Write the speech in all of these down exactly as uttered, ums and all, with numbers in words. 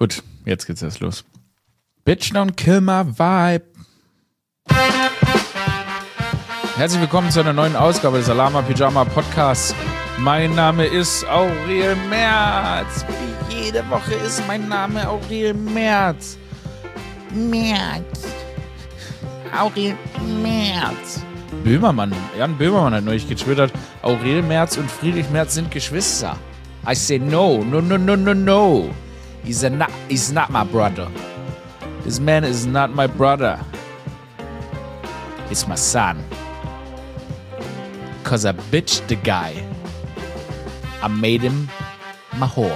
Gut, jetzt geht's erst los. Bitch, don't kill my vibe. Herzlich willkommen zu einer neuen Ausgabe des Alama Pyjama Podcasts. Mein Name ist Aurel Merz. Wie jede Woche ist mein Name Aurel Merz. Merz. Aurel Merz. Böhmermann, Jan Böhmermann hat neulich getwittert, Aurel Merz und Friedrich Merz sind Geschwister. I say no, no, no, no, no, no. He's, a not, he's not my brother. This man is not my brother. It's my son. Cause I bitched the guy. I made him my whore.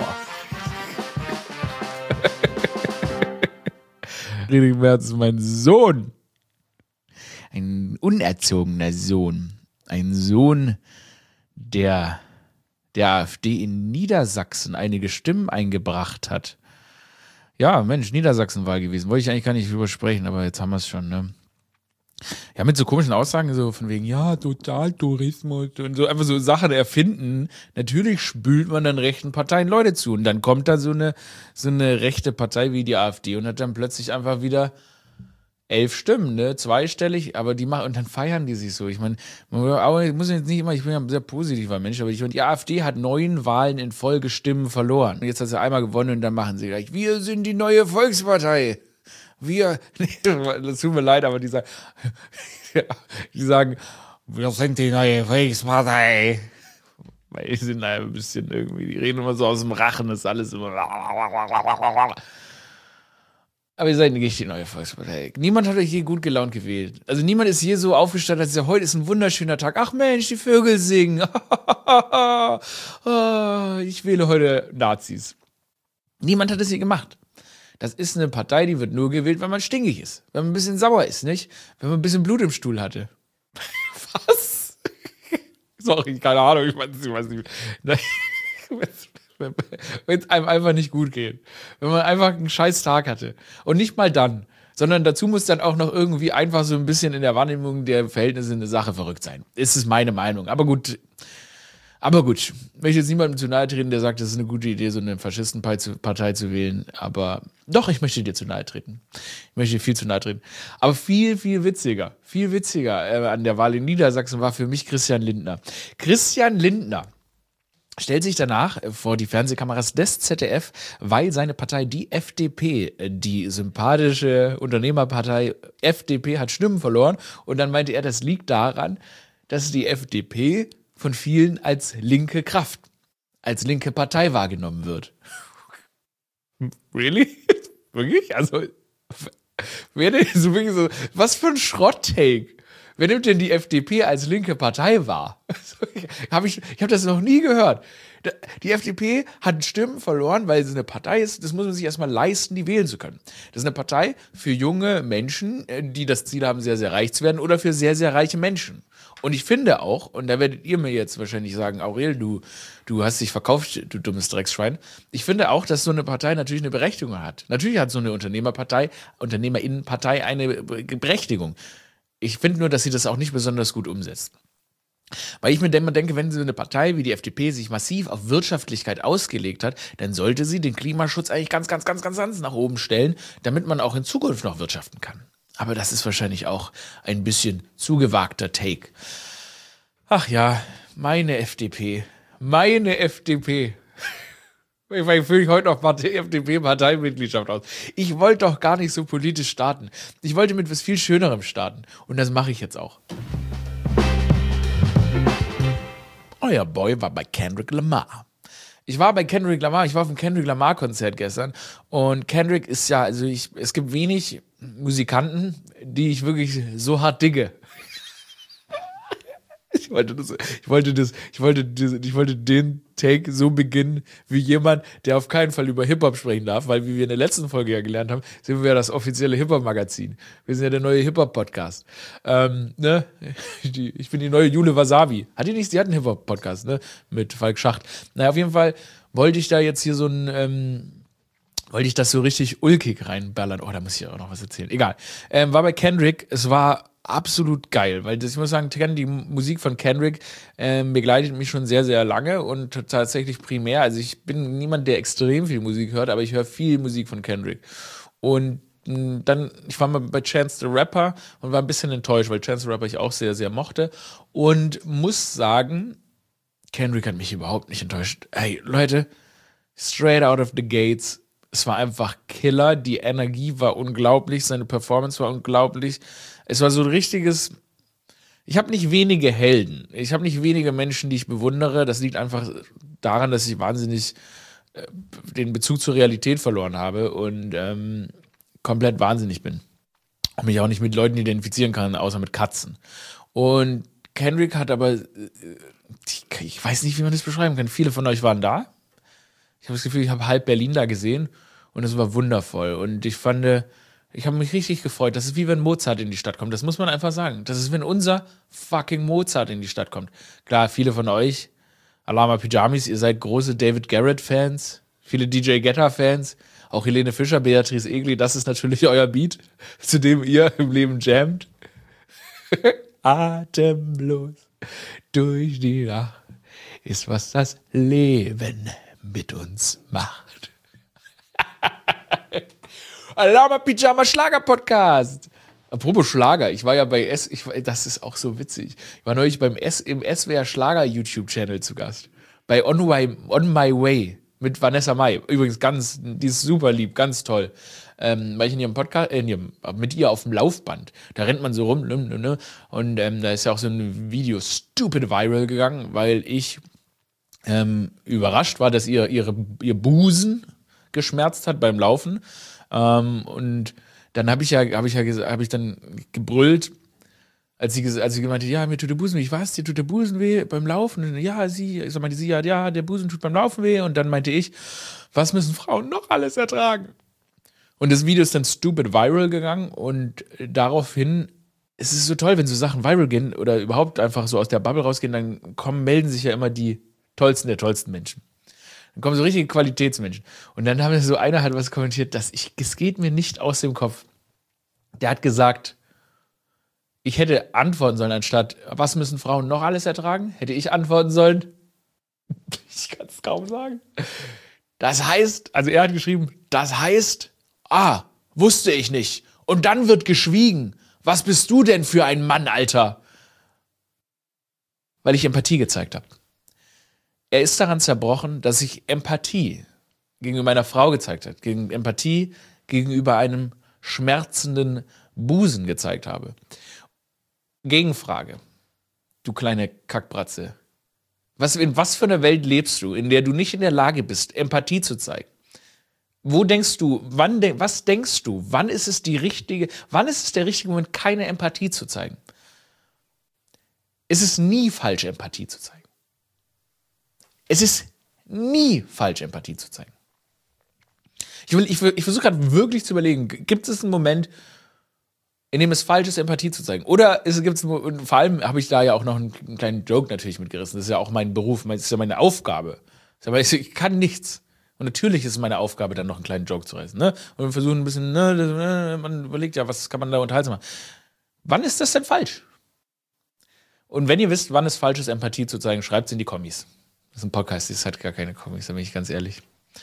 Friedrich Merz ist mein Sohn. Ein unerzogener Sohn. Ein Sohn, der der AfD in Niedersachsen einige Stimmen eingebracht hat. Ja, Mensch, Niedersachsenwahl gewesen. Wollte ich eigentlich gar nicht drüber sprechen, aber jetzt haben wir es schon, ne? Ja, mit so komischen Aussagen, so von wegen, ja, Totaltourismus und so, einfach so Sachen erfinden. Natürlich spült man dann rechten Parteien Leute zu. Und dann kommt da so eine, so eine rechte Partei wie die AfD und hat dann plötzlich einfach wieder elf Stimmen, ne, zweistellig, aber die machen, und dann feiern die sich so. Ich meine, man muss jetzt nicht immer, ich bin ja ein sehr positiver Mensch, aber ich meine, die AfD hat neun Wahlen in Folge Stimmen verloren. Und jetzt hat sie einmal gewonnen und dann machen sie gleich, wir sind die neue Volkspartei. Wir, das tut mir leid, aber die sagen, die sagen, wir sind die neue Volkspartei. Weil die sind ein bisschen irgendwie, die reden immer so aus dem Rachen, das ist alles immer. Aber ihr seid nicht die neue Volkspartei. Niemand hat euch je gut gelaunt gewählt. Also niemand ist je so aufgestanden, als ja, heute ist ein wunderschöner Tag. Ach Mensch, die Vögel singen. Ich wähle heute Nazis. Niemand hat es je gemacht. Das ist eine Partei, die wird nur gewählt, wenn man stinkig ist. Wenn man ein bisschen sauer ist, nicht? Wenn man ein bisschen Blut im Stuhl hatte. Was? Sorry, keine Ahnung, ich weiß nicht. Wenn es einem einfach nicht gut geht. Wenn man einfach einen scheiß Tag hatte. Und nicht mal dann. Sondern dazu muss dann auch noch irgendwie einfach so ein bisschen in der Wahrnehmung der Verhältnisse eine Sache verrückt sein. Ist es meine Meinung. Aber gut. Aber gut. Ich möchte jetzt niemandem zu nahe treten, der sagt, das ist eine gute Idee, so eine Faschistenpartei zu wählen. Aber doch, ich möchte dir zu nahe treten. Ich möchte dir viel zu nahe treten. Aber viel, viel witziger. Viel witziger äh, an der Wahl in Niedersachsen war für mich Christian Lindner. Christian Lindner stellt sich danach vor die Fernsehkameras des Z D F, weil seine Partei, die F D P, die sympathische Unternehmerpartei F D P, hat Stimmen verloren. Und dann meinte er, das liegt daran, dass die F D P von vielen als linke Kraft, als linke Partei wahrgenommen wird. Really? Wirklich? Also, wer denn so wirklich so, was für ein Schrott-Take? Wer nimmt denn die F D P als linke Partei wahr? hab ich ich habe das noch nie gehört. Die F D P hat Stimmen verloren, weil sie eine Partei ist, das muss man sich erstmal leisten, die wählen zu können. Das ist eine Partei für junge Menschen, die das Ziel haben, sehr, sehr reich zu werden, oder für sehr, sehr reiche Menschen. Und ich finde auch, und da werdet ihr mir jetzt wahrscheinlich sagen, Aurel, du, du hast dich verkauft, du dummes Drecksschwein. Ich finde auch, dass so eine Partei natürlich eine Berechtigung hat. Natürlich hat so eine Unternehmerpartei, Unternehmerinnenpartei eine Berechtigung. Ich finde nur, dass sie das auch nicht besonders gut umsetzt. Weil ich mir denke, wenn so eine Partei wie die F D P sich massiv auf Wirtschaftlichkeit ausgelegt hat, dann sollte sie den Klimaschutz eigentlich ganz, ganz, ganz, ganz, ganz nach oben stellen, damit man auch in Zukunft noch wirtschaften kann. Aber das ist wahrscheinlich auch ein bisschen zu gewagter Take. Ach ja, meine F D P. Meine F D P. Ich fülle ich heute noch F D P-Parteimitgliedschaft aus. Ich wollte doch gar nicht so politisch starten. Ich wollte mit was viel Schönerem starten. Und das mache ich jetzt auch. Euer Boy war bei Kendrick Lamar. Ich war bei Kendrick Lamar, ich war auf dem Kendrick Lamar-Konzert gestern. Und Kendrick ist ja, also ich, es gibt wenig Musikanten, die ich wirklich so hart digge. Ich wollte das, ich wollte das, ich wollte das, ich wollte den Take so beginnen wie jemand, der auf keinen Fall über Hip-Hop sprechen darf, weil, wie wir in der letzten Folge ja gelernt haben, sind wir ja das offizielle Hip-Hop-Magazin. Wir sind ja der neue Hip-Hop-Podcast. Ähm, ne? Die, ich bin die neue Jule Wasabi. Hat die nicht? Sie hat einen Hip-Hop-Podcast, ne? Mit Falk Schacht. Naja, auf jeden Fall wollte ich da jetzt hier so ein, ähm, wollte ich das so richtig ulkig reinballern. Oh, da muss ich auch noch was erzählen. Egal. Ähm, war bei Kendrick, es war absolut geil, weil das, ich muss sagen, die Musik von Kendrick ähm, begleitet mich schon sehr, sehr lange und tatsächlich primär, also ich bin niemand, der extrem viel Musik hört, aber ich höre viel Musik von Kendrick. Und mh, dann, ich war mal bei Chance the Rapper und war ein bisschen enttäuscht, weil Chance the Rapper ich auch sehr, sehr mochte und muss sagen, Kendrick hat mich überhaupt nicht enttäuscht. Hey, Leute, straight out of the gates, es war einfach Killer, die Energie war unglaublich, seine Performance war unglaublich. Es war so ein richtiges, ich habe nicht wenige Helden, ich habe nicht wenige Menschen, die ich bewundere, das liegt einfach daran, dass ich wahnsinnig äh, den Bezug zur Realität verloren habe und ähm, komplett wahnsinnig bin. Und mich auch nicht mit Leuten identifizieren kann, außer mit Katzen. Und Kendrick hat aber, äh, ich weiß nicht, wie man das beschreiben kann, viele von euch waren da. Ich habe das Gefühl, ich habe halb Berlin da gesehen und es war wundervoll. Und ich fand, ich habe mich richtig gefreut. Das ist wie wenn Mozart in die Stadt kommt. Das muss man einfach sagen. Das ist, wenn unser fucking Mozart in die Stadt kommt. Klar, viele von euch, Alama Pyjamis, ihr seid große David Garrett-Fans, viele D J Guetta-Fans, auch Helene Fischer, Beatrice Egli, das ist natürlich euer Beat, zu dem ihr im Leben jammt. Atemlos durch die Nacht ist, was das Leben mit uns macht. Alama Pyjama Schlager Podcast. Apropos Schlager, ich war ja bei S, ich, das ist auch so witzig. Ich war neulich beim S, im S W R Schlager YouTube Channel zu Gast. Bei On, My, On My Way mit Vanessa Mai. Übrigens ganz, die ist super lieb, ganz toll. Ähm, weil ich in ihrem Podcast, äh, in ihrem, mit ihr auf dem Laufband, da rennt man so rum, ne, ne, ne, und ähm, da ist ja auch so ein Video stupid viral gegangen, weil ich ähm, überrascht war, dass ihr, ihre, ihr Busen geschmerzt hat beim Laufen. Ähm, und dann habe ich ja, habe ich ja, habe ich dann gebrüllt, als sie, als sie gemeint hat, ja, mir tut der Busen weh. Ich weiß, dir tut der Busen weh beim Laufen. Und ja, sie, ich meinte sie, ja, ja, der Busen tut beim Laufen weh. Und dann meinte ich, was müssen Frauen noch alles ertragen? Und das Video ist dann stupid viral gegangen und daraufhin, es ist so toll, wenn so Sachen viral gehen oder überhaupt einfach so aus der Bubble rausgehen, dann kommen, melden sich ja immer die tollsten der tollsten Menschen. Dann kommen so richtige Qualitätsmenschen. Und dann haben so einer halt was kommentiert, dass ich, es geht mir nicht aus dem Kopf. Der hat gesagt, ich hätte antworten sollen, anstatt, was müssen Frauen noch alles ertragen? Hätte ich antworten sollen, ich kann es kaum sagen. Das heißt, also er hat geschrieben, das heißt, ah, wusste ich nicht. Und dann wird geschwiegen. Was bist du denn für ein Mann, Alter? Weil ich Empathie gezeigt habe. Er ist daran zerbrochen, dass ich Empathie gegenüber meiner Frau gezeigt habe, gegen Empathie gegenüber einem schmerzenden Busen gezeigt habe. Gegenfrage. Du kleine Kackbratze. Was, in was für einer Welt lebst du, in der du nicht in der Lage bist, Empathie zu zeigen? Wo denkst du, wann, de- was denkst du, wann ist es die richtige, wann ist es der richtige Moment, keine Empathie zu zeigen? Es ist nie falsch, Empathie zu zeigen. Es ist nie falsch, Empathie zu zeigen. Ich, will, ich, ich versuche gerade wirklich zu überlegen, gibt es einen Moment, in dem es falsch ist, Empathie zu zeigen? Oder ist, gibt's, vor allem habe ich da ja auch noch einen, einen kleinen Joke natürlich mitgerissen. Das ist ja auch mein Beruf, das ist ja meine Aufgabe. Ich kann nichts. Und natürlich ist es meine Aufgabe, dann noch einen kleinen Joke zu reißen. Ne? Und wir versuchen ein bisschen, ne, man überlegt ja, was kann man da unterhaltsam machen. Wann ist das denn falsch? Und wenn ihr wisst, wann es falsch ist, Empathie zu zeigen, schreibt es in die Kommis. Das ist ein Podcast, das hat gar keine Kommis, da bin ich ganz ehrlich.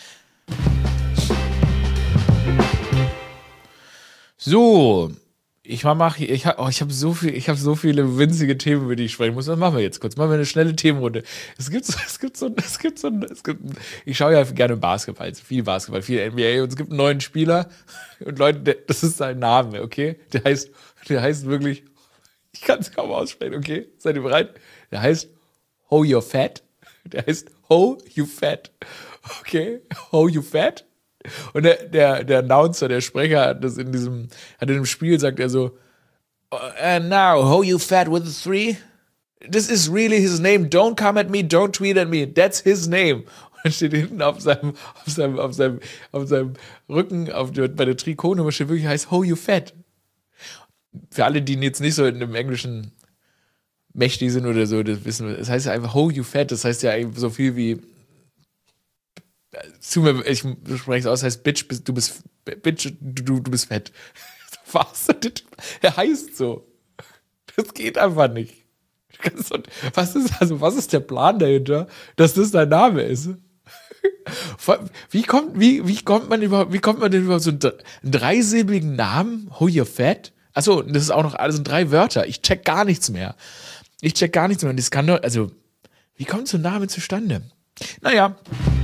So, ich mache, ich habe oh, ich hab so viel, ich habe so viele winzige Themen, über die ich sprechen muss. Das machen wir jetzt kurz. Machen wir eine schnelle Themenrunde. Es gibt so, es gibt so, es gibt so, es gibt, ich schaue ja gerne Basketball, viel Basketball, viel N B A und es gibt einen neuen Spieler und Leute, das ist sein Name, okay? Der heißt, der heißt wirklich, ich kann es kaum aussprechen, okay? Seid ihr bereit? Der heißt Ho You Fat. Der heißt Ho You Fat. Okay? Ho You Fat. Und der, der, der Announcer, der Sprecher, hat das in diesem, hat in dem Spiel sagt er so, and now, Ho You Fat with a three? This is really his name. Don't come at me, don't tweet at me. That's his name. Und dann steht hinten auf seinem, auf seinem, auf seinem, auf seinem Rücken, auf der, bei der Trikotnummer steht wirklich, heißt Ho You Fat. Für alle, die jetzt nicht so in dem Englischen mächtig sind oder so, das wissen wir. Das heißt ja einfach Ho You Fat. Das heißt ja so viel wie Zu mir, ich spreche es aus, heißt Bitch, du bist Bitch, du, du bist fett. Was? Der heißt so. Das geht einfach nicht. Was ist, also, was ist der Plan dahinter, dass das dein Name ist? Wie kommt, wie, wie kommt man überhaupt, wie kommt man denn überhaupt so einen, einen dreisilbigen Namen? Who you fat? Achso, das ist auch noch alles in drei Wörter. Ich check gar nichts mehr. Ich check gar nichts mehr. Das kann doch, also, wie kommt so ein Name zustande? Naja.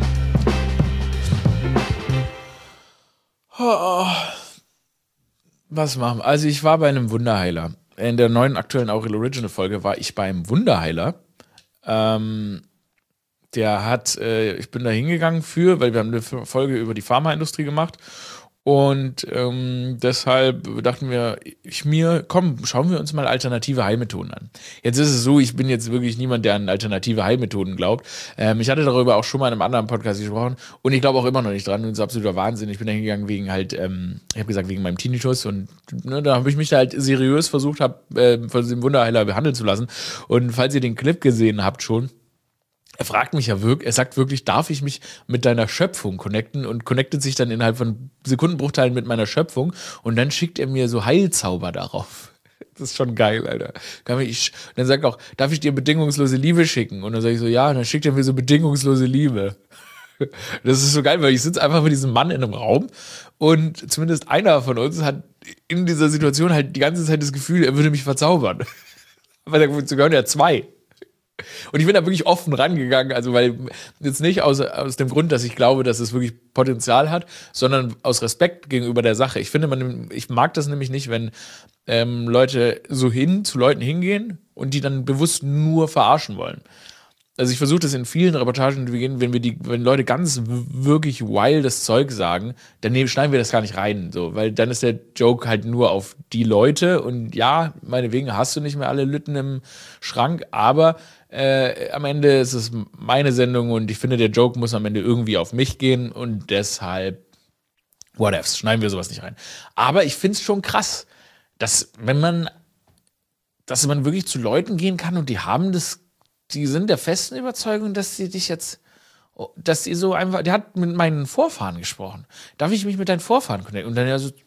Oh. Was machen wir? Also, ich war bei einem Wunderheiler. In der neuen aktuellen Aurel Original Folge war ich beim Wunderheiler. Ähm, der hat, äh, ich bin da hingegangen für, weil wir haben eine Folge über die Pharmaindustrie gemacht. Und ähm, deshalb dachten wir, ich mir, komm, schauen wir uns mal alternative Heilmethoden an. Jetzt ist es so, ich bin jetzt wirklich niemand, der an alternative Heilmethoden glaubt. Ähm, ich hatte darüber auch schon mal in einem anderen Podcast gesprochen und ich glaube auch immer noch nicht dran. Und das ist absoluter Wahnsinn. Ich bin da hingegangen wegen halt, ähm, ich habe gesagt, wegen meinem Tinnitus und ne, da habe ich mich da halt seriös versucht, hab, äh, von dem Wunderheiler behandeln zu lassen. Und falls ihr den Clip gesehen habt schon, er fragt mich ja wirklich, er sagt wirklich, darf ich mich mit deiner Schöpfung connecten und connectet sich dann innerhalb von Sekundenbruchteilen mit meiner Schöpfung und dann schickt er mir so Heilzauber darauf. Das ist schon geil, Alter. Kann ich, dann sagt er auch, darf ich dir bedingungslose Liebe schicken? Und dann sage ich so, ja, und dann schickt er mir so bedingungslose Liebe. Das ist so geil, weil ich sitze einfach mit diesem Mann in einem Raum und zumindest einer von uns hat in dieser Situation halt die ganze Zeit das Gefühl, er würde mich verzaubern. Aber dazu gehören ja zwei. Und ich bin da wirklich offen rangegangen, also weil jetzt nicht aus, aus dem Grund, dass ich glaube, dass es wirklich Potenzial hat, sondern aus Respekt gegenüber der Sache. Ich finde, man, ich mag das nämlich nicht, wenn ähm, Leute so hin zu Leuten hingehen und die dann bewusst nur verarschen wollen. Also ich versuche das in vielen Reportagen zu gehen, wenn wir die, wenn Leute ganz wirklich wildes Zeug sagen, dann nehmen, schneiden wir das gar nicht rein, so, weil dann ist der Joke halt nur auf die Leute und ja, meinetwegen hast du nicht mehr alle Lütten im Schrank, aber äh, am Ende ist es meine Sendung und ich finde, der Joke muss am Ende irgendwie auf mich gehen und deshalb whatevs, schneiden wir sowas nicht rein. Aber ich finde es schon krass, dass wenn man, dass man wirklich zu Leuten gehen kann und die haben das, die sind der festen Überzeugung, dass sie dich jetzt, dass sie so einfach, der hat mit meinen Vorfahren gesprochen. Darf ich mich mit deinen Vorfahren connecten? Und dann ja so,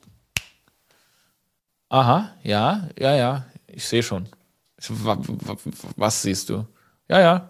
aha, ja, ja, ja, ich sehe schon. Was siehst du? Ja, ja.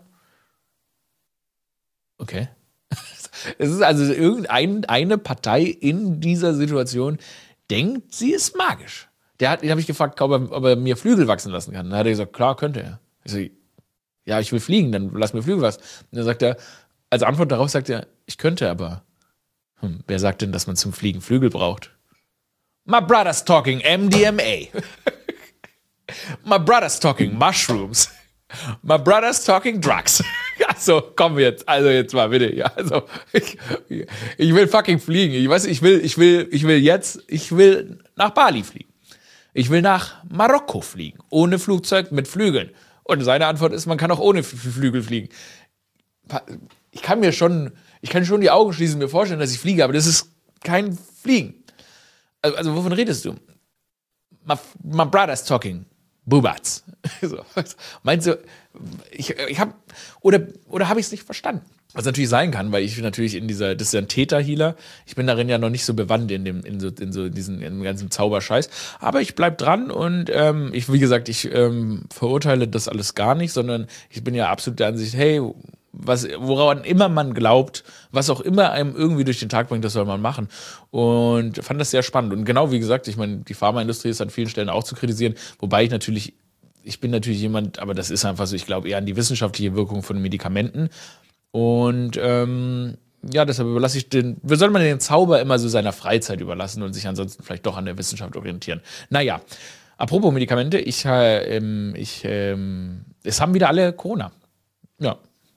Okay. Es ist also irgendeine Partei in dieser Situation denkt, sie ist magisch. Der hat, den habe ich gefragt, ob er, ob er mir Flügel wachsen lassen kann. Dann hat er gesagt, klar, könnte er. Ich so, ja, ich will fliegen, dann lass mir Flügel wachsen. Und dann sagt er, als Antwort darauf sagt er, ich könnte, aber hm, wer sagt denn, dass man zum Fliegen Flügel braucht? My brother's talking M D M A. My brother's talking mushrooms. My brother's talking drugs. Also, komm jetzt, also jetzt mal bitte. Ja, also, ich, ich will fucking fliegen. Ich weiß, ich will, ich will, ich will jetzt, ich will nach Bali fliegen. Ich will nach Marokko fliegen. Ohne Flugzeug, mit Flügeln. Und seine Antwort ist, man kann auch ohne Flügel fliegen. Ich kann mir schon, ich kann schon die Augen schließen und mir vorstellen, dass ich fliege, aber das ist kein Fliegen. Also, also wovon redest du? My, my brother's talking Bubats. So. Meinst du, ich, ich habe, oder, oder habe ich es nicht verstanden? Was natürlich sein kann, weil ich natürlich in dieser, das ist ja ein Theta-Healer, ich bin darin ja noch nicht so bewandt in dem, in so, in so diesen, in dem ganzen Zauberscheiß, aber ich bleib dran und ähm, ich, wie gesagt, ich ähm, verurteile das alles gar nicht, sondern ich bin ja absolut der Ansicht, hey, was, woran immer man glaubt, was auch immer einem irgendwie durch den Tag bringt, das soll man machen. Und fand das sehr spannend. Und genau wie gesagt, ich meine, die Pharmaindustrie ist an vielen Stellen auch zu kritisieren, wobei ich natürlich, ich bin natürlich jemand, aber das ist einfach so, ich glaube eher an die wissenschaftliche Wirkung von Medikamenten. Und ähm, ja, deshalb überlasse ich den, wie soll man den Zauber immer so seiner Freizeit überlassen und sich ansonsten vielleicht doch an der Wissenschaft orientieren. Naja, apropos Medikamente, ich, äh, ähm, ich, ähm, es haben wieder alle Corona. Ja.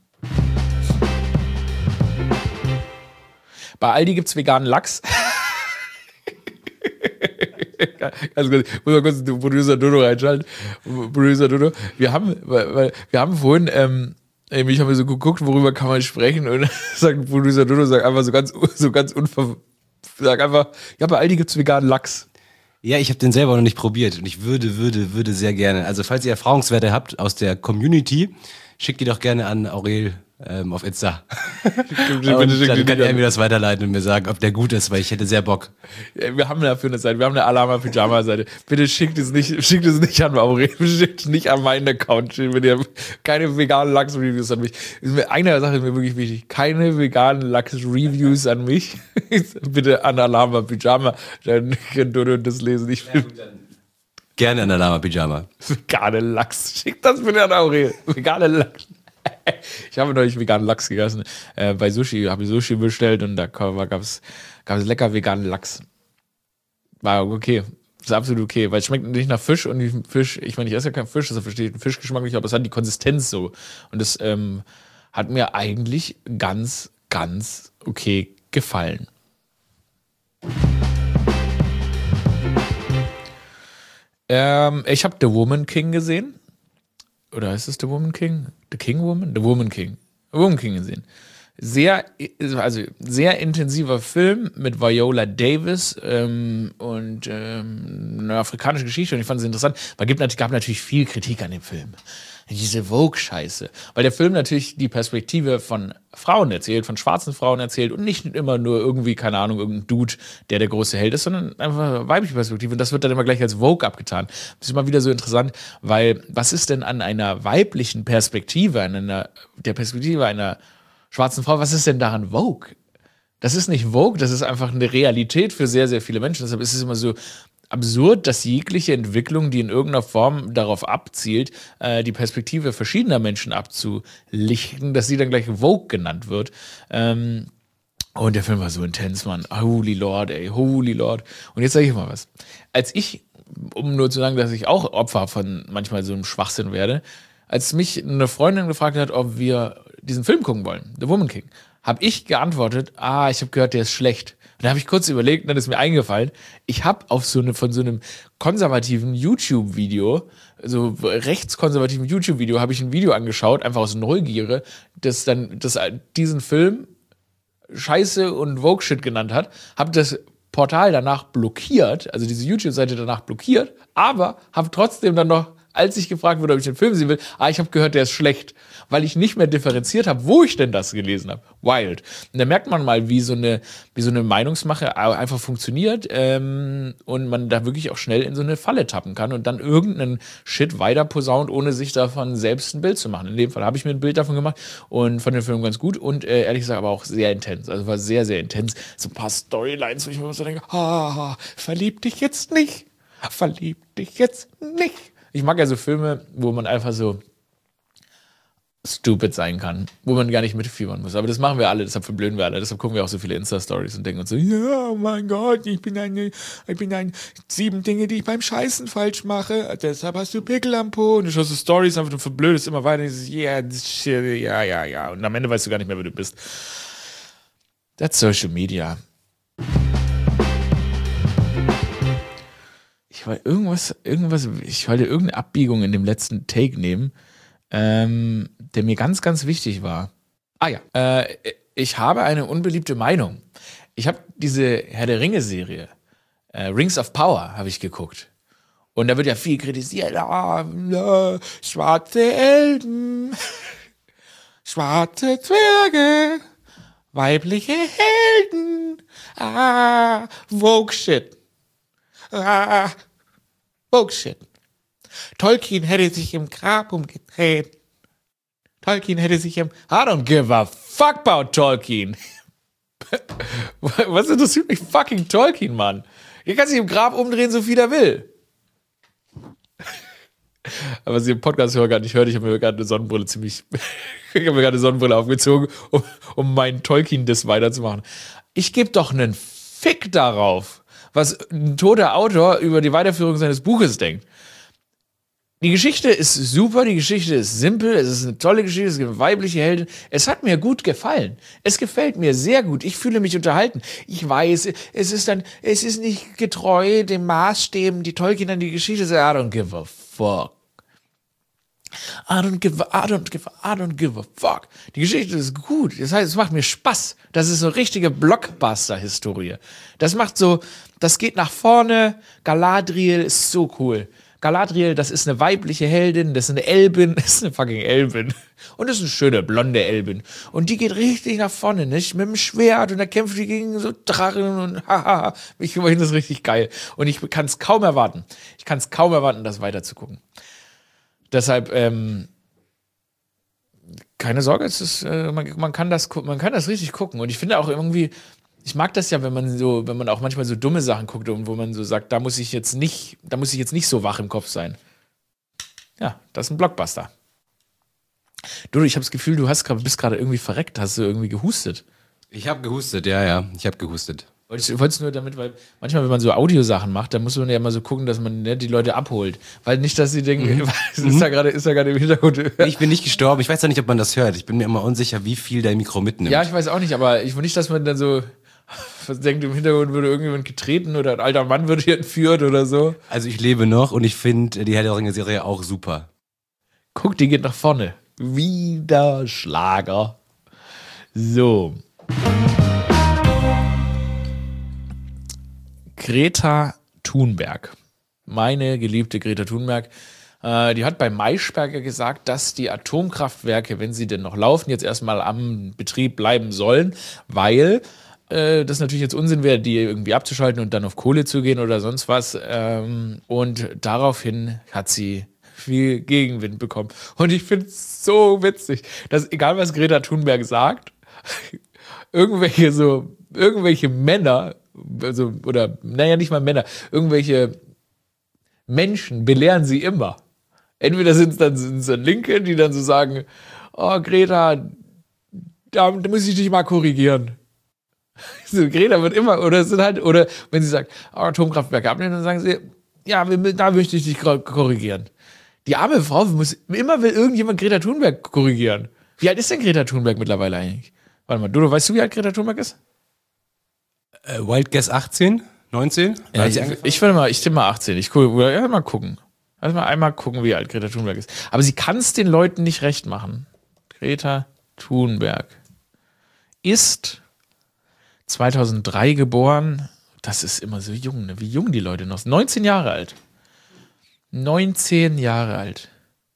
Bei Aldi gibt's veganen Lachs. Also, muss mal kurz den Producer Dodo reinschalten. Producer Dodo. Wir haben, weil, wir haben vorhin, ähm, ich habe mir so geguckt, worüber kann man sprechen und sagt Producer Dodo, sagt einfach so ganz, so ganz unver, sag einfach, ja, bei Aldi gibt's veganen Lachs. Ja, ich habe den selber noch nicht probiert und ich würde, würde, würde sehr gerne. Also falls ihr Erfahrungswerte habt aus der Community, schickt die doch gerne an Aurel ähm, auf Insta. Bitte Und schick dann den kann er nicht mir das weiterleiten und mir sagen, ob der gut ist, weil ich hätte sehr Bock. an. Wir haben dafür eine Seite, wir haben eine Alama-Pyjama-Seite. Bitte schickt es nicht, schickt es nicht an Aurel, schickt es nicht an meinen Account. Bitte keine veganen Lachs-Reviews an mich. Eine Sache ist mir wirklich wichtig, keine veganen Lachs-Reviews an mich. Bitte an Alama-Pyjama, dann könnt ihr das lesen. Ich will Gerne an der Lama-Pyjama. vegane Lachs. Schickt das bitte an Aurel. Vegane Lachs. Ich habe neulich veganen Lachs gegessen. Äh, bei Sushi habe ich Sushi bestellt und da gab es lecker veganen Lachs. War okay. Ist absolut okay, weil es schmeckt nicht nach Fisch und die Fisch, ich meine, ich esse ja keinen Fisch, deshalb verstehe ich den Fischgeschmack nicht, aber es hat die Konsistenz so. Und das ähm, hat mir eigentlich ganz, ganz okay gefallen. Ähm, ich habe The Woman King gesehen. Oder heißt es The Woman King? The King Woman? The Woman King. The Woman King gesehen. Sehr, also sehr intensiver Film mit Viola Davis ähm, und ähm, eine afrikanische Geschichte und ich fand es interessant, weil es gab natürlich viel Kritik an dem Film. Diese Vogue-Scheiße. Weil der Film natürlich die Perspektive von Frauen erzählt, von schwarzen Frauen erzählt und nicht immer nur irgendwie, keine Ahnung, irgendein Dude, der der große Held ist, sondern einfach eine weibliche Perspektive. Und das wird dann immer gleich als Vogue abgetan. Das ist immer wieder so interessant, weil was ist denn an einer weiblichen Perspektive, an einer, der Perspektive einer schwarzen Frau, was ist denn daran Vogue? Das ist nicht Vogue, das ist einfach eine Realität für sehr, sehr viele Menschen. Deshalb ist es immer so absurd, dass jegliche Entwicklung, die in irgendeiner Form darauf abzielt, äh, die Perspektive verschiedener Menschen abzulichten, dass sie dann gleich Vogue genannt wird. Ähm, und der Film war so intens, Mann. Holy Lord, ey, holy Lord. Und jetzt sage ich mal was. Als ich, um nur zu sagen, dass ich auch Opfer von manchmal so einem Schwachsinn werde, als mich eine Freundin gefragt hat, ob wir diesen Film gucken wollen, The Woman King, habe ich geantwortet, ah, ich habe gehört, der ist schlecht. Und da habe ich kurz überlegt, und dann ist mir eingefallen, ich habe auf so eine, von so einem konservativen YouTube-Video, so rechtskonservativen YouTube-Video, habe ich ein Video angeschaut, einfach aus Neugierde, das dann das, diesen Film Scheiße und Vogue-Shit genannt hat, habe das Portal danach blockiert, also diese YouTube-Seite danach blockiert, aber habe trotzdem dann noch, als ich gefragt wurde, ob ich den Film sehen will, ah, ich habe gehört, der ist schlecht, weil ich nicht mehr differenziert habe, wo ich denn das gelesen habe. Wild. Und da merkt man mal, wie so eine, wie so eine Meinungsmache einfach funktioniert ähm, und man da wirklich auch schnell in so eine Falle tappen kann und dann irgendeinen Shit weiter posaunt, ohne sich davon selbst ein Bild zu machen. In dem Fall habe ich mir ein Bild davon gemacht und fand den Film ganz gut und äh, ehrlich gesagt aber auch sehr intens. Also war sehr, sehr intens. So ein paar Storylines, wo ich mir so denke, ah, verlieb dich jetzt nicht. Verlieb dich jetzt nicht. Ich mag ja so Filme, wo man einfach so stupid sein kann, wo man gar nicht mitfiebern muss. Aber das machen wir alle, deshalb verblöden wir alle. Deshalb gucken wir auch so viele Insta-Stories und denken uns so, ja, oh mein Gott, ich bin eine, ich bin ein sieben Dinge, die ich beim Scheißen falsch mache. Deshalb hast du Pickel am Po. Und du schaust so Stories einfach und verblödest immer weiter. Und du yeah, shit, ja, ja, ja. Und am Ende weißt du gar nicht mehr, wer du bist. That's Social Media. Ich wollte irgendwas, irgendwas, ich wollte irgendeine Abbiegung in dem letzten Take nehmen, ähm, der mir ganz, ganz wichtig war. Ah ja, äh, ich habe eine unbeliebte Meinung. Ich habe diese Herr der Ringe-Serie, äh, Rings of Power, habe ich geguckt. Und da wird ja viel kritisiert. Ah, ah, schwarze Elben, schwarze Zwerge, weibliche Helden, ah, Vogue-Shit. Ah, Bullshit. Tolkien hätte sich im Grab umgedreht. Tolkien hätte sich im... I don't give a fuck about Tolkien. Was interessiert mich fucking Tolkien, Mann? Er kann sich im Grab umdrehen, so viel er will. Aber was ihr im Podcast hören gar nicht hört, ich habe mir gerade eine Sonnenbrille ziemlich... ich habe mir gerade eine Sonnenbrille aufgezogen, um, um meinen Tolkien-Diss weiterzumachen. Ich gebe doch einen Fick darauf, was ein toter Autor über die Weiterführung seines Buches denkt. Die Geschichte ist super, die Geschichte ist simpel, es ist eine tolle Geschichte, es gibt weibliche Helden. Es hat mir gut gefallen. Es gefällt mir sehr gut. Ich fühle mich unterhalten. Ich weiß, es ist dann, es ist nicht getreu den Maßstäben, die Tolkien an die Geschichte sagt. I don't give a fuck. I don't give a, I don't give a, I don't give a fuck. Die Geschichte ist gut. Das heißt, es macht mir Spaß. Das ist so eine richtige Blockbuster-Historie. Das macht so, das geht nach vorne. Galadriel ist so cool. Galadriel, das ist eine weibliche Heldin, das ist eine Elbin, das ist eine fucking Elbin. Und das ist eine schöne, blonde Elbin. Und die geht richtig nach vorne, nicht? Mit dem Schwert und da kämpft die gegen so Drachen und haha. Ich finde das richtig geil. Und ich kann es kaum erwarten. Ich kann es kaum erwarten, das weiterzugucken. Deshalb, ähm, keine Sorge, es ist, äh, man, man, kann das, man kann das richtig gucken. Und ich finde auch irgendwie, ich mag das ja, wenn man so, wenn man auch manchmal so dumme Sachen guckt und wo man so sagt, da muss ich jetzt nicht, da muss ich jetzt nicht so wach im Kopf sein. Ja, das ist ein Blockbuster. Du, ich habe das Gefühl, du hast grad, bist gerade irgendwie verreckt, hast du irgendwie gehustet. Ich habe gehustet, ja, ja, ich habe gehustet. Ich wollte es nur damit, weil manchmal, wenn man so Audiosachen macht, dann muss man ja mal so gucken, dass man ne, die Leute abholt. Weil nicht, dass sie denken, mhm. ist mhm. da gerade ist da gerade im Hintergrund. Ich bin nicht gestorben, ich weiß ja nicht, ob man das hört. Ich bin mir immer unsicher, wie viel dein Mikro mitnimmt. Ja, ich weiß auch nicht, aber ich will nicht, dass man dann so denkt, im Hintergrund würde irgendjemand getreten oder ein alter Mann würde hier entführt oder so. Also ich lebe noch und ich finde die Herr der Ringe-Serie auch super. Guck, die geht nach vorne. Wieder Schlager. So. Greta Thunberg. Meine geliebte Greta Thunberg. Äh, die hat bei Maischberger gesagt, dass die Atomkraftwerke, wenn sie denn noch laufen, jetzt erstmal am Betrieb bleiben sollen, weil äh, das natürlich jetzt Unsinn wäre, die irgendwie abzuschalten und dann auf Kohle zu gehen oder sonst was. Ähm, und daraufhin hat sie viel Gegenwind bekommen. Und ich finde es so witzig, dass egal was Greta Thunberg sagt, irgendwelche so, irgendwelche Männer, also, oder, naja, nicht mal Männer, irgendwelche Menschen belehren sie immer. Entweder sind es dann, sind's dann Linke, die dann so sagen, oh, Greta, da, da muss ich dich mal korrigieren. So, Greta wird immer, oder es sind halt, oder wenn sie sagt, oh, Atomkraftwerke abnehmen, dann sagen sie, ja, da möchte ich dich korrigieren. Die arme Frau muss, immer will irgendjemand Greta Thunberg korrigieren. Wie alt ist denn Greta Thunberg mittlerweile eigentlich? Warte mal, Dodo, weißt du, wie alt Greta Thunberg ist? Äh, Wild Guess achtzehn? neunzehn? Ja, ich, ich würde mal, ich tippe mal achtzehn. Ich gucke, ja, mal gucken. Lass mal einmal gucken, wie alt Greta Thunberg ist. Aber sie kann es den Leuten nicht recht machen. Greta Thunberg ist zweitausenddrei geboren. Das ist immer so jung, ne? Wie jung die Leute noch sind. neunzehn Jahre alt. neunzehn Jahre alt.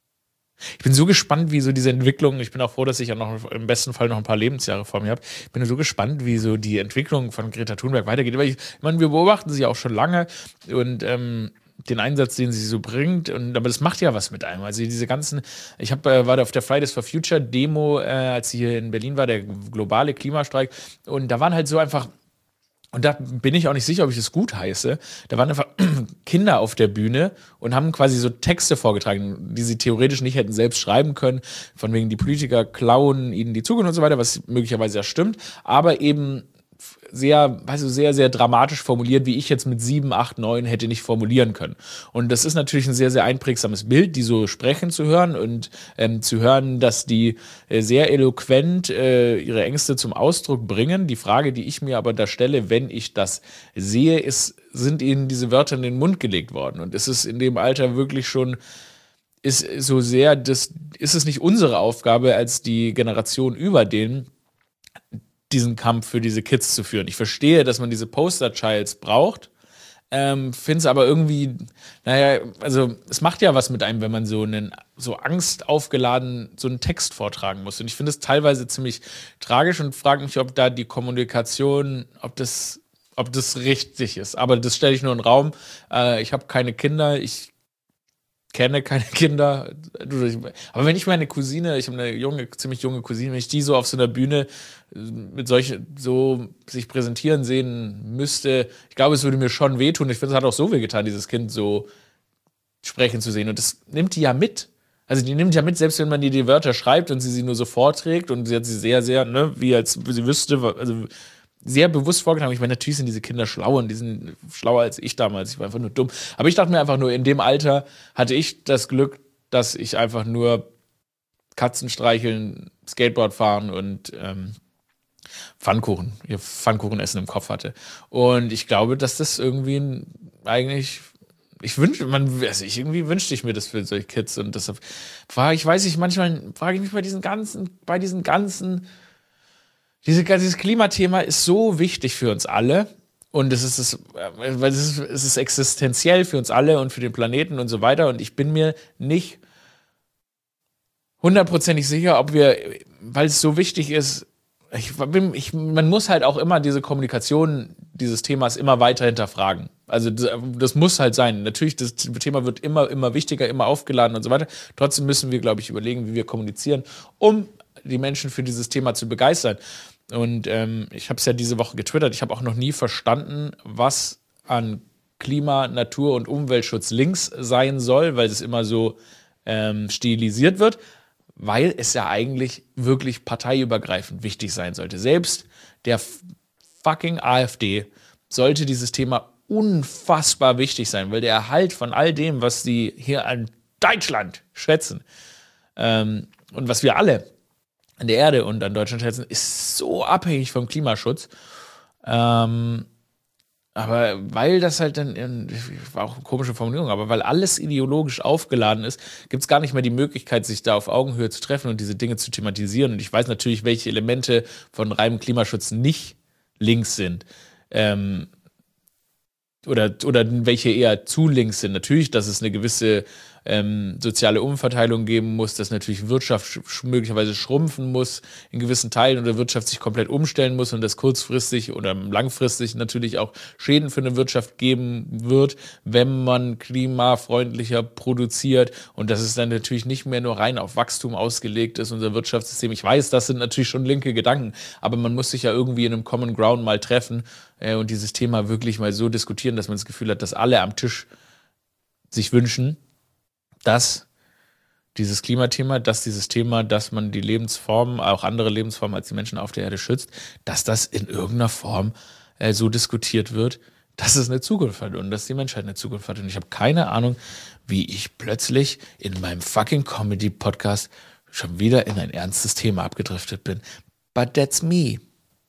Ich bin so gespannt, wie so diese Entwicklung, ich bin auch froh, dass ich ja noch im besten Fall noch ein paar Lebensjahre vor mir habe. Ich bin so gespannt, wie so die Entwicklung von Greta Thunberg weitergeht. Weil ich, ich meine, wir beobachten sie ja auch schon lange und ähm, den Einsatz, den sie so bringt. Und, aber das macht ja was mit einem. Also diese ganzen, ich hab, äh, war da auf der Fridays for Future Demo, äh, als sie hier in Berlin war, der globale Klimastreik. Und da waren halt so einfach, und da bin ich auch nicht sicher, ob ich das gut heiße. Da waren einfach Kinder auf der Bühne und haben quasi so Texte vorgetragen, die sie theoretisch nicht hätten selbst schreiben können. Von wegen, die Politiker klauen ihnen die Zukunft und so weiter, was möglicherweise ja stimmt. Aber eben sehr, weißt du, sehr, sehr dramatisch formuliert, wie ich jetzt mit sieben, acht, neun hätte nicht formulieren können. Und das ist natürlich ein sehr, sehr einprägsames Bild, die so sprechen zu hören und ähm, zu hören, dass die äh, sehr eloquent äh, ihre Ängste zum Ausdruck bringen. Die Frage, die ich mir aber da stelle, wenn ich das sehe, ist, sind ihnen diese Wörter in den Mund gelegt worden? Und ist es in dem Alter wirklich schon, ist so sehr, das, ist es nicht unsere Aufgabe als die Generation über denen, diesen Kampf für diese Kids zu führen. Ich verstehe, dass man diese Poster-Childs braucht, ähm, finde es aber irgendwie, naja, also es macht ja was mit einem, wenn man so einen, so angstaufgeladen so einen Text vortragen muss. Und ich finde es teilweise ziemlich tragisch und frage mich, ob da die Kommunikation, ob das, ob das richtig ist. Aber das stelle ich nur in den Raum. Äh, ich habe keine Kinder, ich kenne keine Kinder, aber wenn ich meine Cousine, ich habe eine junge, ziemlich junge Cousine, wenn ich die so auf so einer Bühne mit solchen, so sich präsentieren sehen müsste, ich glaube, es würde mir schon wehtun. Ich finde, es hat auch so wehgetan, dieses Kind so sprechen zu sehen. Und das nimmt die ja mit. Also die nimmt ja mit, selbst wenn man ihr die Wörter schreibt und sie sie nur so vorträgt und sie hat sie sehr, sehr, ne, wie als sie wüsste, also sehr bewusst vorgetragen. Ich meine, natürlich sind diese Kinder schlau und die sind schlauer als ich damals. Ich war einfach nur dumm. Aber ich dachte mir einfach nur, in dem Alter hatte ich das Glück, dass ich einfach nur Katzen streicheln, Skateboard fahren und ähm, Pfannkuchen, ihr Pfannkuchen essen im Kopf hatte. Und ich glaube, dass das irgendwie eigentlich, ich wünsche, man, also ich irgendwie wünschte ich mir das für solche Kids und deshalb frage ich, weiß ich, manchmal frage ich mich bei diesen ganzen, bei diesen ganzen Diese, dieses Klimathema ist so wichtig für uns alle Und es ist, es, weil es ist, es ist existenziell für uns alle und für den Planeten und so weiter. Und ich bin mir nicht hundertprozentig sicher, ob wir, weil es so wichtig ist, ich bin, ich, man muss halt auch immer diese Kommunikation dieses Themas immer weiter hinterfragen. Also das, das muss halt sein. Natürlich, das Thema wird immer, immer wichtiger, immer aufgeladen und so weiter. Trotzdem müssen wir, glaube ich, überlegen, wie wir kommunizieren, um die Menschen für dieses Thema zu begeistern. Und ähm, ich habe es ja diese Woche getwittert, ich habe auch noch nie verstanden, was an Klima-, Natur- und Umweltschutz links sein soll, weil es immer so ähm, stilisiert wird, weil es ja eigentlich wirklich parteiübergreifend wichtig sein sollte. Selbst der fucking AfD sollte dieses Thema unfassbar wichtig sein, weil der Erhalt von all dem, was sie hier an Deutschland schätzen ähm, und was wir alle an der Erde und an Deutschland schätzen, ist so abhängig vom Klimaschutz. Ähm, aber weil das halt dann, war auch eine komische Formulierung, aber weil alles ideologisch aufgeladen ist, gibt es gar nicht mehr die Möglichkeit, sich da auf Augenhöhe zu treffen und diese Dinge zu thematisieren. Und ich weiß natürlich, welche Elemente von reinem Klimaschutz nicht links sind. Ähm, oder, oder welche eher zu links sind. Natürlich, dass es eine gewisse ähm, soziale Umverteilung geben muss, dass natürlich Wirtschaft sch- möglicherweise schrumpfen muss in gewissen Teilen oder Wirtschaft sich komplett umstellen muss und dass kurzfristig oder langfristig natürlich auch Schäden für eine Wirtschaft geben wird, wenn man klimafreundlicher produziert und dass es dann natürlich nicht mehr nur rein auf Wachstum ausgelegt ist, unser Wirtschaftssystem. Ich weiß, das sind natürlich schon linke Gedanken, aber man muss sich ja irgendwie in einem Common Ground mal treffen äh, und dieses Thema wirklich mal so diskutieren, dass man das Gefühl hat, dass alle am Tisch sich wünschen, dass dieses Klimathema, dass dieses Thema, dass man die Lebensformen, auch andere Lebensformen als die Menschen auf der Erde schützt, dass das in irgendeiner Form äh, so diskutiert wird, dass es eine Zukunft hat und dass die Menschheit eine Zukunft hat. Und ich habe keine Ahnung, wie ich plötzlich in meinem fucking Comedy-Podcast schon wieder in ein ernstes Thema abgedriftet bin. But that's me.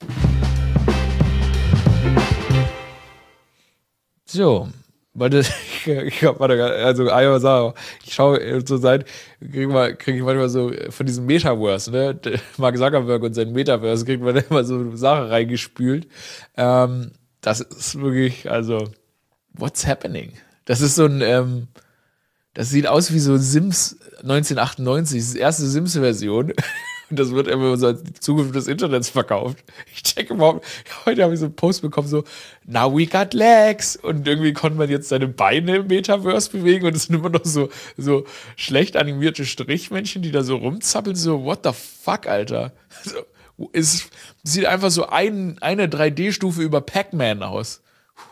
So, warte, ich, ich hab, warte, also einmal sagen, ich schaue zur Seite, kriege krieg ich manchmal so von diesem Metaverse, ne, Mark Zuckerberg und sein Metaverse, kriegt man immer so Sachen reingespült. Ähm, das ist wirklich, also, what's happening? Das ist so ein, ähm, das sieht aus wie so Sims neunzehnhundertachtundneunzig, das erste Sims-Version. Und das wird immer so als die Zukunft des Internets verkauft. Ich check überhaupt, heute habe ich so einen Post bekommen, so, now we got legs. Und irgendwie konnte man jetzt seine Beine im Metaverse bewegen und es sind immer noch so, so schlecht animierte Strichmännchen, die da so rumzappeln, so, what the fuck, Alter? So, es sieht einfach so ein, eine drei D-Stufe über Pac-Man aus.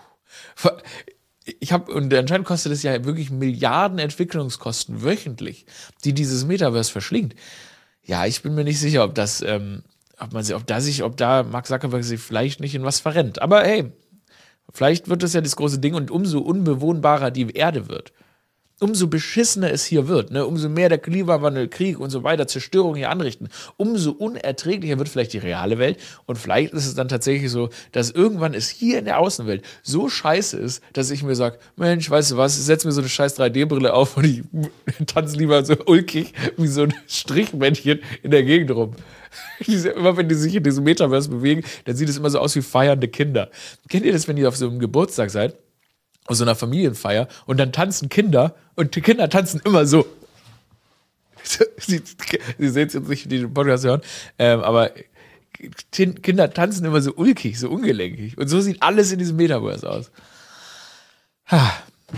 Ich habe, und anscheinend kostet es ja wirklich Milliarden Entwicklungskosten wöchentlich, die dieses Metaverse verschlingt. Ja, ich bin mir nicht sicher, ob das, ähm, ob man sich, ob da sich, ob da Mark Zuckerberg sich vielleicht nicht in was verrennt. Aber hey, vielleicht wird das ja das große Ding und umso unbewohnbarer die Erde wird, umso beschissener es hier wird, ne, umso mehr der Klimawandel, Krieg und so weiter, Zerstörung hier anrichten, umso unerträglicher wird vielleicht die reale Welt und vielleicht ist es dann tatsächlich so, dass irgendwann es hier in der Außenwelt so scheiße ist, dass ich mir sage, Mensch, weißt du was, ich setze mir so eine scheiß drei D-Brille auf und ich tanze lieber so ulkig wie so ein Strichmännchen in der Gegend rum. Immer wenn die sich in diesem Metaverse bewegen, dann sieht es immer so aus wie feiernde Kinder. Kennt ihr das, wenn ihr auf so einem Geburtstag seid? Aus so einer Familienfeier und dann tanzen Kinder und die Kinder tanzen immer so. Sie, Sie sehen es jetzt nicht, die den Podcast hören, ähm, aber Kinder tanzen immer so ulkig, so ungelenkig. Und so sieht alles in diesem Metaverse aus. Ha.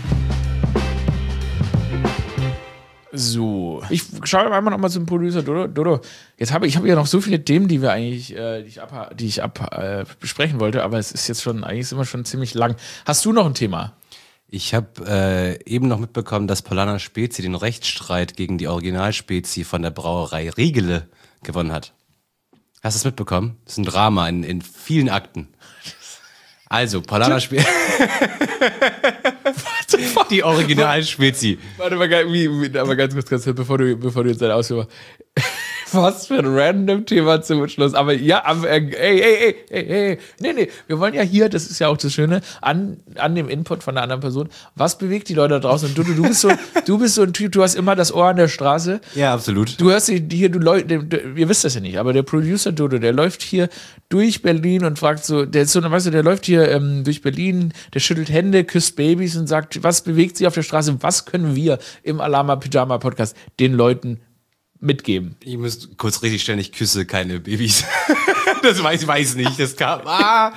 So, ich schaue einmal noch mal zum Producer Dodo. Dodo, jetzt habe ich habe ja noch so viele Themen, die wir eigentlich, äh, die ich ab, die ich ab äh, besprechen wollte, aber es ist jetzt schon eigentlich ist immer schon ziemlich lang. Hast du noch ein Thema? Ich habe äh, eben noch mitbekommen, dass Polana Spezi den Rechtsstreit gegen die Originalspezi von der Brauerei Riegele gewonnen hat. Hast du es mitbekommen? Das ist ein Drama in, in vielen Akten. Also, Polana Spezi. Die Originalspezi. Warte mal, wie, wie, aber ganz kurz, ganz kurz, bevor du, bevor du jetzt deine Ausführung machst. Was für ein random Thema zum Schluss. Aber ja, aber, äh, ey, ey, ey, ey, ey, nee, nee, wir wollen ja hier, das ist ja auch das Schöne, an, an dem Input von der anderen Person, was bewegt die Leute da draußen? Und du, du, du bist so, du bist so ein Typ, du hast immer das Ohr an der Straße. Ja, absolut. Du hörst hier, du Leute, ihr wisst das ja nicht, aber der Producer Dodo, der läuft hier durch Berlin und fragt so, der ist so, weißt du, der läuft hier ähm, durch Berlin, der schüttelt Hände, küsst Babys und sagt, was bewegt sie auf der Straße? Was können wir im Alama Pyjama Podcast den Leuten mitgeben? Ich muss kurz richtig stellen, ich küsse keine Babys. Das weiß ich weiß nicht, das kam. Ah.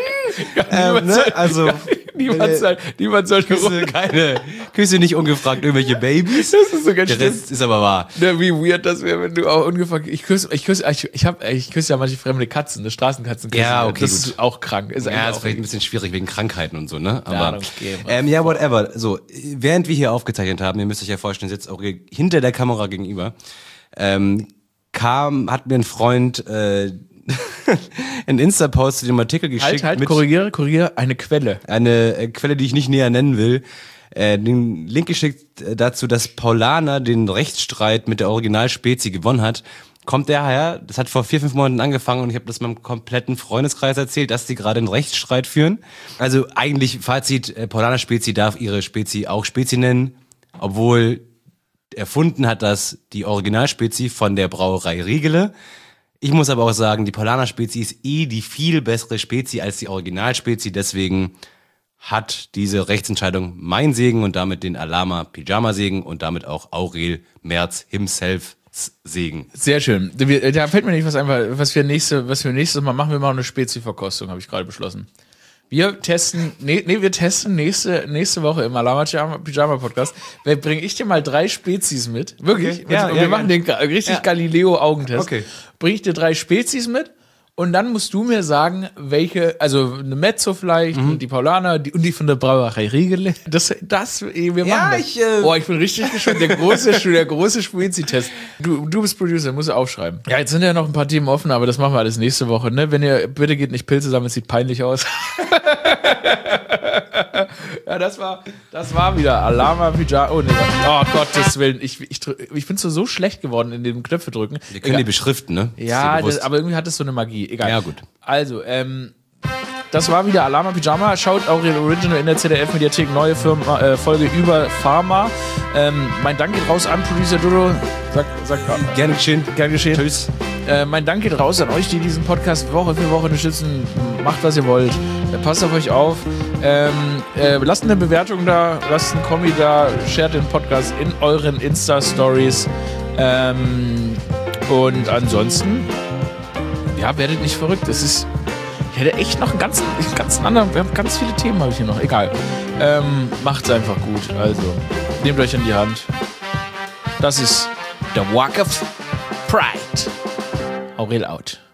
Ja, ähm, ne? soll, also, niemand äh, soll, niemand soll küsse keine, küsse nicht ungefragt irgendwelche Babys. Das ist so ganz Der schlimm. Rest ist aber wahr. Ja, wie weird das wäre, wenn du auch ungefragt. Ich küsse, ich küsse, ich, ich hab, ich küsse ja manche fremde Katzen, eine Straßenkatzen. Ja, okay, das gut. ist auch krank. Ist Ja, auch ist vielleicht ein bisschen schwierig wegen Krankheiten und so, ne? Ja, Aber, okay, ähm, ja, whatever. So, während wir hier aufgezeichnet haben, ihr müsst euch ja vorstellen, sitzt auch hinter der Kamera gegenüber, ähm, kam, hat mir ein Freund, äh, einen Insta-Post zu dem Artikel geschickt. Halt, halt, mit korrigiere, korrigiere, eine Quelle. Eine äh, Quelle, die ich nicht näher nennen will, äh, den Link geschickt äh, dazu, dass Paulaner den Rechtsstreit mit der Originalspezi gewonnen hat. Kommt daher, das hat vor vier, fünf Monaten angefangen und ich habe das meinem kompletten Freundeskreis erzählt, dass die gerade einen Rechtsstreit führen. Also eigentlich, Fazit, äh, Paulaner Spezi darf ihre Spezi auch Spezi nennen, obwohl erfunden hat das die Originalspezi von der Brauerei Riegele. Ich muss aber auch sagen, die Paulaner Spezi ist eh die viel bessere Spezi als die Originalspezi, deswegen hat diese Rechtsentscheidung mein Segen und damit den Alama Pyjama Segen und damit auch Aurel Merz himself Segen. Sehr schön. Da fällt mir nicht was ein, was wir nächste, was wir nächstes Mal machen. Wir machen eine Spezi-Verkostung, habe ich gerade beschlossen. Wir testen, nee, nee, wir testen nächste, nächste Woche im Alama Pyjama Podcast. Bringe ich dir mal drei Spezies mit. Wirklich. Okay. Ja, wir ja, machen ja. den richtig Ja. Galileo-Augentest. Okay. Bringe ich dir drei Spezies mit und dann musst du mir sagen, welche, also eine Mezzo vielleicht, Mhm. die Paulaner die, und die von der Brauerei Riegele. Das, das, wir machen Ja, das. ich, äh, oh, ich bin richtig gespannt. Der große, der große Spezi-Test. Du, du bist Producer, musst du aufschreiben. Ja, jetzt sind ja noch ein paar Themen offen, aber das machen wir alles nächste Woche, ne? Wenn ihr, bitte geht nicht Pilze sammeln, es sieht peinlich aus. Ja, das war, das war wieder Alama Pyjama. Oh, nee, oh Gottes Willen. Ich, ich, ich bin so, so schlecht geworden in dem Knöpfe drücken. Wir können die beschriften, ne? Ist Ja, dir bewusst. das, aber irgendwie hat das so eine Magie. Egal. Ja, gut. Also, ähm, das war wieder Alama Pyjama. Schaut auch ihr Original in der Z D F-Mediathek, neue Firma, äh, Folge über Pharma. Ähm, mein Dank geht raus an Producer Dodo. Sag, sag, Gerne geschehen. Gern geschehen. Tschüss. Äh, mein Dank geht raus an euch, die diesen Podcast Woche für Woche unterstützen. Macht, was ihr wollt. Äh, passt auf euch auf. Ähm, äh, lasst eine Bewertung da, lasst einen Kommi da, shared den Podcast in euren Insta-Stories. Ähm, und ansonsten, ja, werdet nicht verrückt. Es ist, ich hätte echt noch einen ganzen, einen ganzen anderen, wir haben ganz viele Themen, habe ich hier noch. Egal. Ähm, macht's einfach gut. Also, nehmt euch in die Hand. Das ist The Walk of Pride. Aurel out.